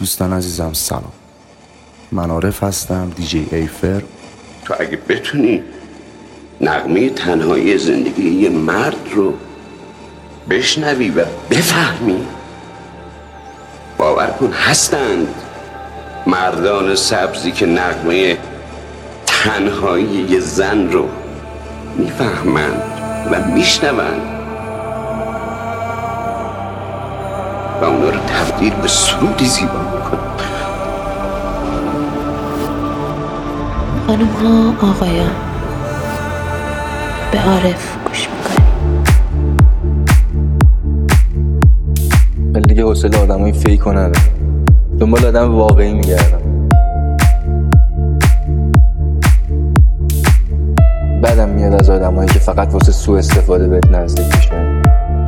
دوستان عزیزم سلام، من عارف هستم، دیجی ایفر. تو اگه بتونی نغمه تنهایی زندگی یه مرد رو بشنوی و بفهمی، باور کن هستند مردان سبزی که نغمه تنهایی یه زن رو میفهمند و میشنوند و اونا رو تبدیل به سرودی زیبا میکنند. خانم ها، آقایان، به عارف گوش میکنی. ولی دیگه حوصله آدمای فیکو ندارم، دنبال آدم واقعی میگردم. بدم میاد از آدمایی که فقط واسه سوء استفاده بهت نزدیک میشن.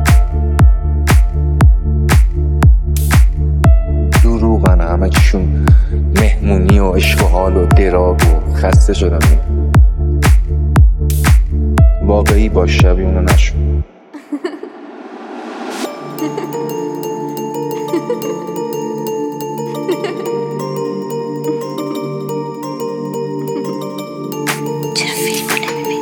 دروغن همه چیشون، مهمونی و عشق و حال و دراگ و خسته شدم. واقعی باش، شبیه اونو نشو. چرا فیلمو نمیبینی؟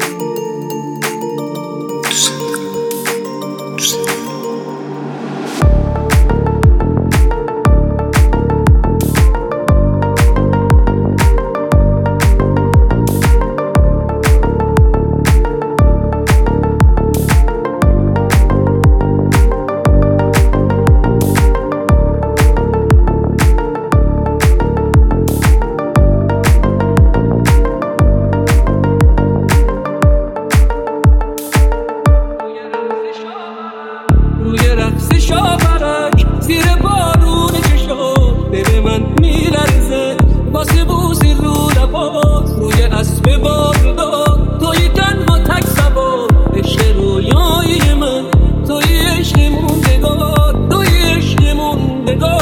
روی رقص شاپرک زیر بارون چشم دل من میلرزه واسه بوسی رو لباس روی اسب باردار توی تنها تک سوار عشق رویایی من توی عشق موندگار توی عشق موندگار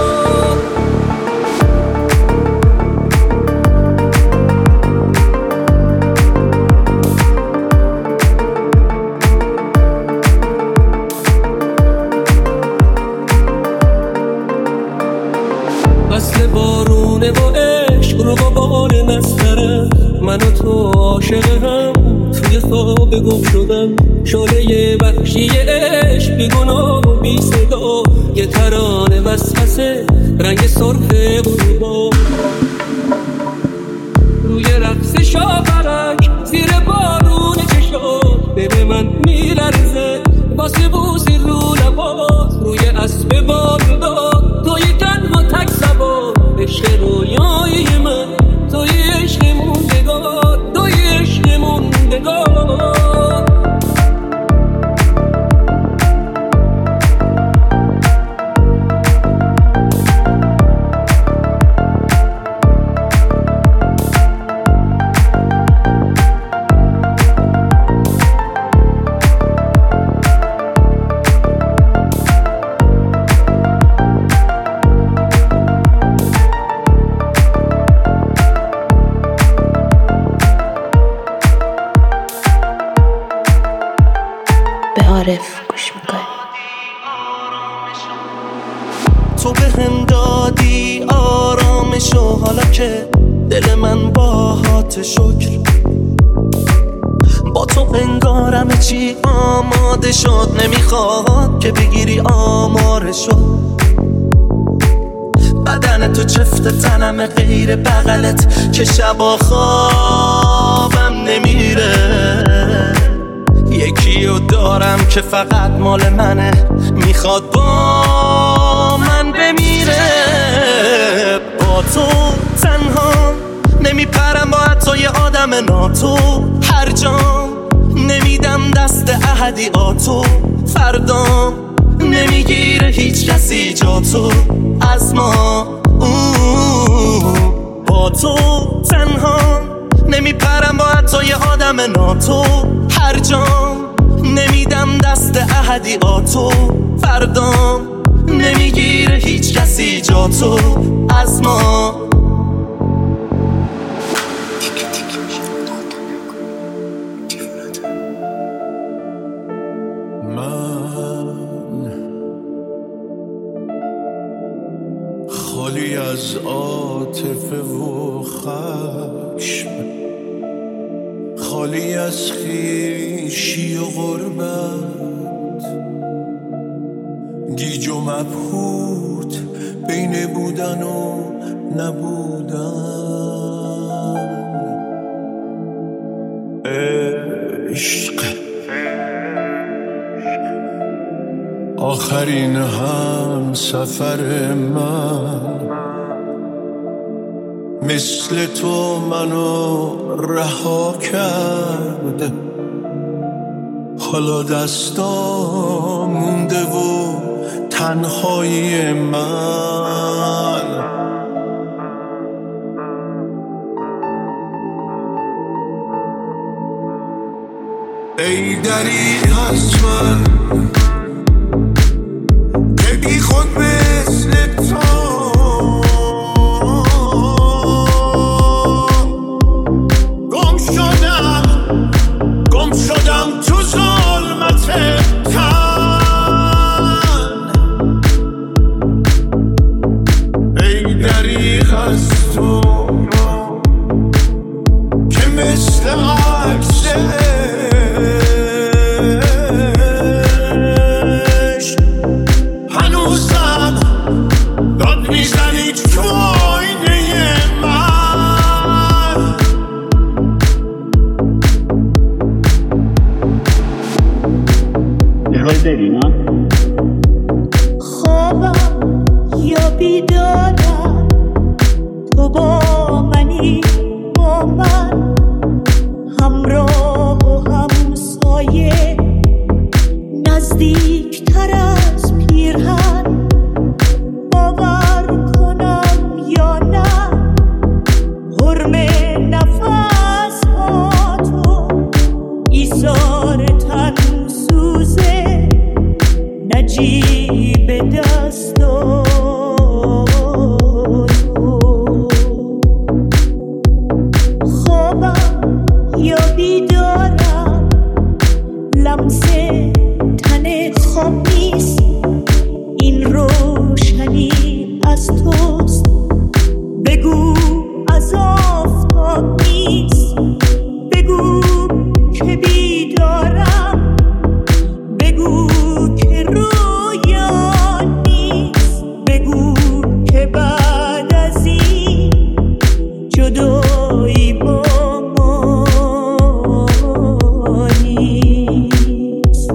فصل بارونه و عشق رو با بار نستره من و تو عاشق هم توی خواب گم شدم شعله وحشی عشق بی گناه و بی صدا یه ترانه وسوسه رنگ سرخ غروبا روی رقص شاپرک زیر بارون چشم دل من میلرزه واسه بوسی رو لباس روی اسب باردار توی تنها تک سوار عشق رویایی من توی عشق موندگار توی عشق موندگار به عارف گوش میکنی. تو به هم دادی آرامشو حالا که دل من باهات شکر با تو انگارم چی آماده شد نمیخواد که بگیری آمارشو بدن تو چفت تنم غیر بغلت که شبا خوابم نمیره یکیو دارم که فقط مال منه میخواد با من بمیره با تو تنها نمیپرم با حتی یه آدم ناتو هر جام نمیدم دست احدی آتو فردا نمیگیره هیچ کسی جا تو از ما با تو تنها نمیپرم با حتی یه آدم ناتو هر جام نمیدم دست احدی آتو فردا نمیگیره هیچ کسی جا تو از ما خالی از عاطفه و خشم، خالی از خویشی و غربت، گیج و مبهوت بین بودن و نبودن. عشق آخرین هم سفر من، مثل تو منو رها کرد، حالا دستا مونده و تنهایی من. ای دریغ از من که بی خود مثل تو گم شدم تو ظلمت تن. ای دریغ از تو که مثل عکس هنوزم داد میزنی تو آینه من. میخوای بریم ها؟ خوابم یا بیدارم، تو با منی، با من همراه و همسایه، نزدیکتر از پیرهن. باور کنم یا نه، حرم نفس ها تو، ایثار تن سوزه، نجیب دست تو. خوابم یا بیدارم، لمس تنت خواب نیست، این روشنی از توست. بگو از آفتاب نیست، بگو که بیدارم، بگو که رویا نیست، بگو که بعد از این جدایی با ما نیست.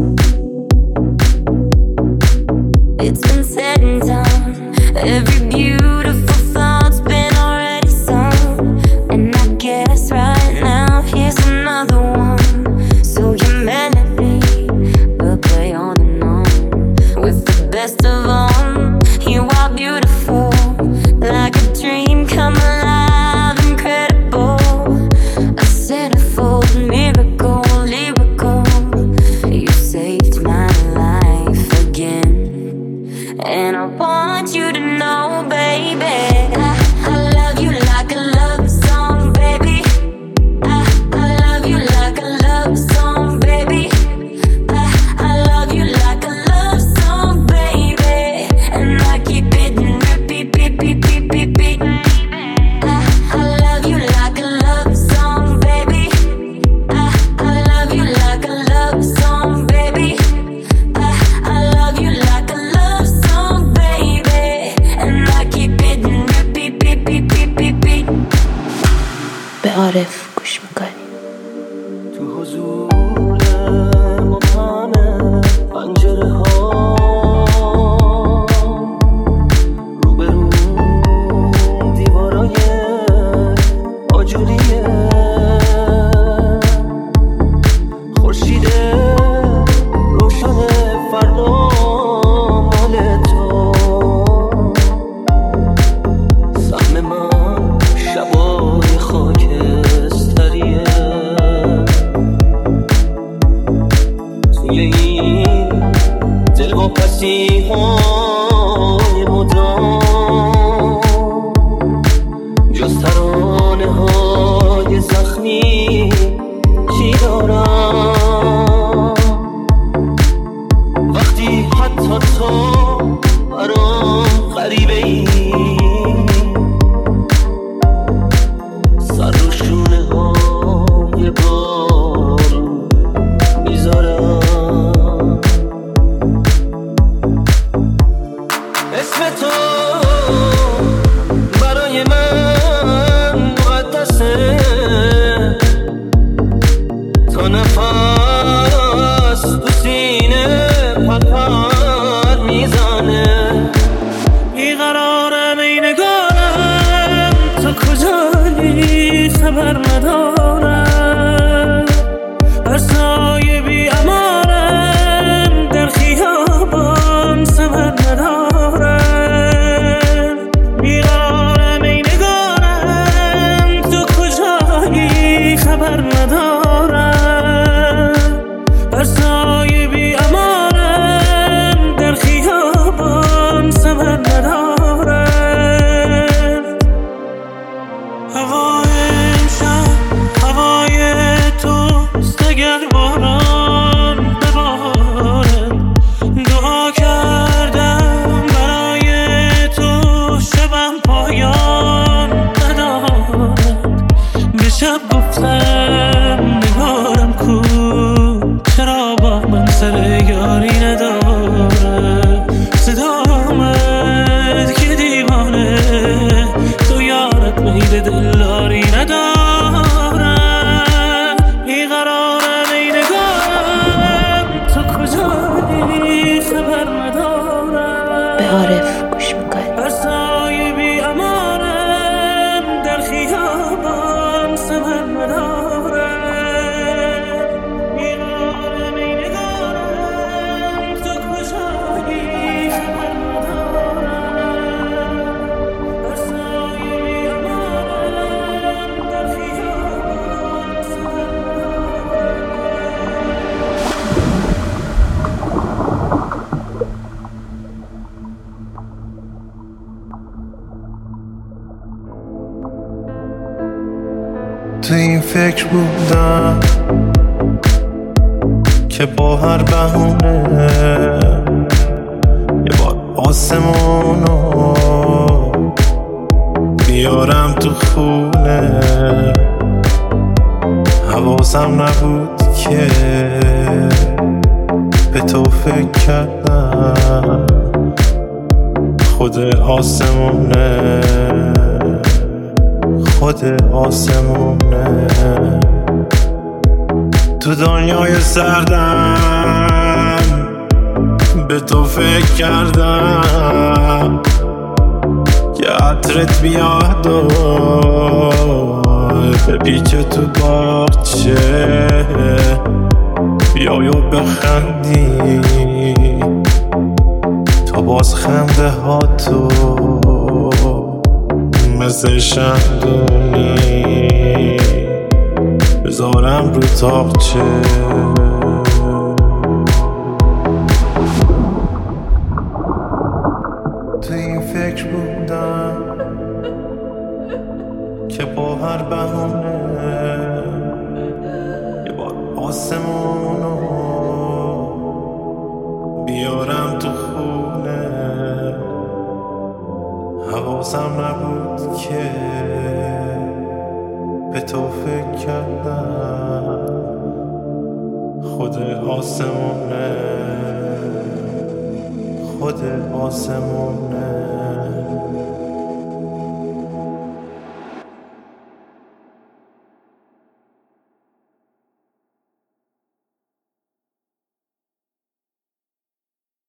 It's been said and done. Every beautiful thought's been already sung. And I guess right now here's another one. So your melody will play on and on. With the best of all, you are beautiful, like a dream come alive, incredible. A centerfold miracle, lyrical. You saved my life again. And I want you to know, baby, I love you like a love song, baby. I love you like a love song, baby. I love you like a love song, baby. And I keep it in repeat, beat, beat, beat, beat, beat. I love you like a love song, baby. I love you like a love song, baby. I love you like a love song, baby. And I keep it in repeat, beat, beat, beat, beat, beat. به عارف گوش میکنی. تو حضور مبهم پنجره ها، روبرو دیوارای آجوریه، خورشید روشن فردا مال تو، سهم من شبای خاکستریه. توی این دلواپسی های مدام، جز ترانه های زخمی چی دارم؟ وقتی حتی تو برام غریبه ای، آخر نگارم کو چرا با من سر یاری نداره صدا آمد که دیوانه تو یارت میل دلداری نداره بیقرارم ای نگارم تو کجایی خبر ندارم به عارف گوش میکنی. برسای بی امانم در خیابان سمر نداره بیقرارم ای نگارم تو کجایی خبر ندارم برسای بی امانم در خیابان سمر تو این فکر بودم که با هر بهونه یه بار آسمونو بیارم تو خونه حواسم نبود که به تو فکر کردم خود آسمونه خود آسمونه تو دنیای سردم به تو فکر کردم که عطرت بیاد و بپیچه تو باغچه بیای و بخندی تا باز خنده ها تو مثل شمدونی بذارم رو تاقچه تو این فکر بودم که با هر بهونه یه بار آسمونو بیارم تو خونه حواسم نبود که به تو فکر کردم خود آسمونه خود آسمونه